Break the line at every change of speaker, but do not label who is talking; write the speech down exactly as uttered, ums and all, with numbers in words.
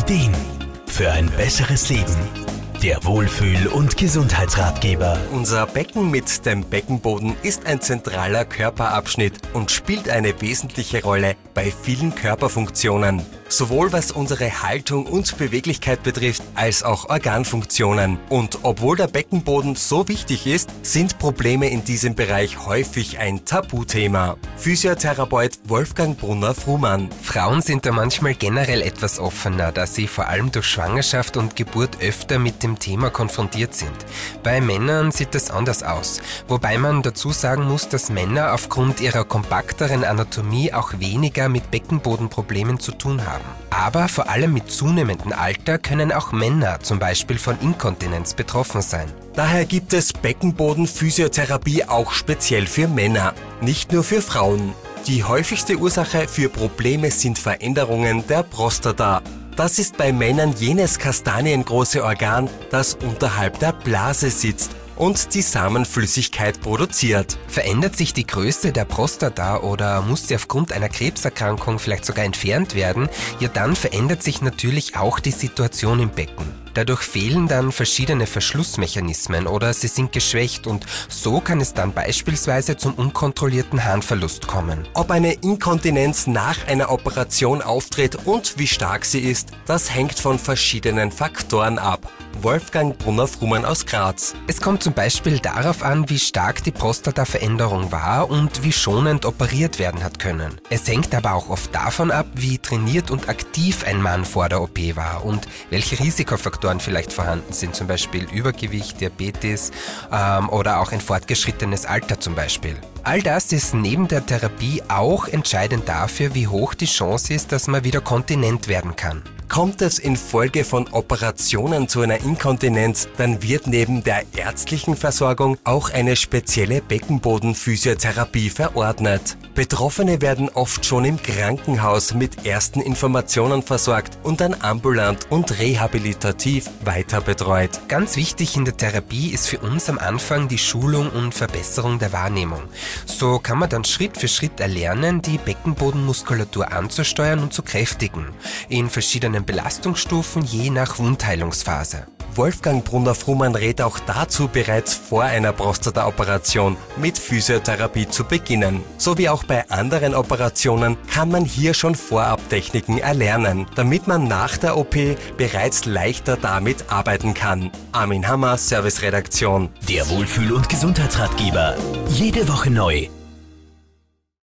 Ideen für ein besseres Leben. Der Wohlfühl- und Gesundheitsratgeber.
Unser Becken mit dem Beckenboden ist ein zentraler Körperabschnitt und spielt eine wesentliche Rolle bei vielen Körperfunktionen. Sowohl was unsere Haltung und Beweglichkeit betrifft, als auch Organfunktionen. Und obwohl der Beckenboden so wichtig ist, sind Probleme in diesem Bereich häufig ein Tabuthema. Physiotherapeut Wolfgang Brunner-Frumann.
Frauen sind da manchmal generell etwas offener, da sie vor allem durch Schwangerschaft und Geburt öfter mit dem Thema konfrontiert sind. Bei Männern sieht das anders aus, wobei man dazu sagen muss, dass Männer aufgrund ihrer kompakteren Anatomie auch weniger mit Beckenbodenproblemen zu tun haben. Aber vor allem mit zunehmendem Alter können auch Männer zum Beispiel von Inkontinenz betroffen sein.
Daher gibt es Beckenbodenphysiotherapie auch speziell für Männer, nicht nur für Frauen. Die häufigste Ursache für Probleme sind Veränderungen der Prostata. Das ist bei Männern jenes kastaniengroße Organ, das unterhalb der Blase sitzt und die Samenflüssigkeit produziert.
Verändert sich die Größe der Prostata oder muss sie aufgrund einer Krebserkrankung vielleicht sogar entfernt werden, ja dann verändert sich natürlich auch die Situation im Becken. Dadurch fehlen dann verschiedene Verschlussmechanismen oder sie sind geschwächt und so kann es dann beispielsweise zum unkontrollierten Harnverlust kommen.
Ob eine Inkontinenz nach einer Operation auftritt und wie stark sie ist, das hängt von verschiedenen Faktoren ab. Wolfgang Brunner-Frumann aus Graz.
Es kommt zum Beispiel darauf an, wie stark die Prostataveränderung war und wie schonend operiert werden hat können. Es hängt aber auch oft davon ab, wie trainiert und aktiv ein Mann vor der O P war und welche Risikofaktoren vielleicht vorhanden sind, zum Beispiel Übergewicht, Diabetes ähm, oder auch ein fortgeschrittenes Alter zum Beispiel. All das ist neben der Therapie auch entscheidend dafür, wie hoch die Chance ist, dass man wieder kontinent werden kann.
Kommt es infolge von Operationen zu einer Inkontinenz, dann wird neben der ärztlichen Versorgung auch eine spezielle Beckenbodenphysiotherapie verordnet. Betroffene werden oft schon im Krankenhaus mit ersten Informationen versorgt und dann ambulant und rehabilitativ weiter betreut.
Ganz wichtig in der Therapie ist für uns am Anfang die Schulung und Verbesserung der Wahrnehmung. So kann man dann Schritt für Schritt erlernen, die Beckenbodenmuskulatur anzusteuern und zu kräftigen, in verschiedenen Belastungsstufen je nach Wundheilungsphase.
Wolfgang Brunner-Frumann rät auch dazu, bereits vor einer Prostata-Operation mit Physiotherapie zu beginnen. So wie auch bei anderen Operationen kann man hier schon vorab Techniken erlernen, damit man nach der O P bereits leichter damit arbeiten kann. Armin Hammer, Serviceredaktion.
Der Wohlfühl- und Gesundheitsratgeber. Jede Woche neu.